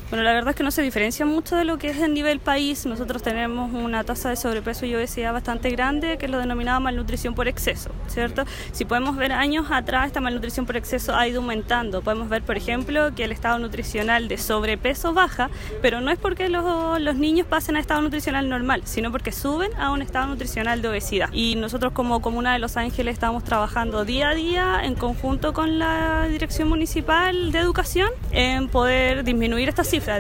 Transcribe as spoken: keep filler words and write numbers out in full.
Bueno, la verdad es que no se diferencia mucho de lo que es el nivel país. Nosotros tenemos una tasa de sobrepeso y obesidad bastante grande, que es lo denominado malnutrición por exceso, ¿cierto? Si podemos ver años atrás, esta malnutrición por exceso ha ido aumentando. Podemos ver, por ejemplo, que el estado nutricional de sobrepeso baja, pero no es porque los, los niños pasen a estado nutricional normal, sino porque suben a un estado nutricional de obesidad. Y nosotros como Comuna de Los Ángeles estamos trabajando día a día en conjunto con la Dirección Municipal de Educación en poder disminuir estas cifras.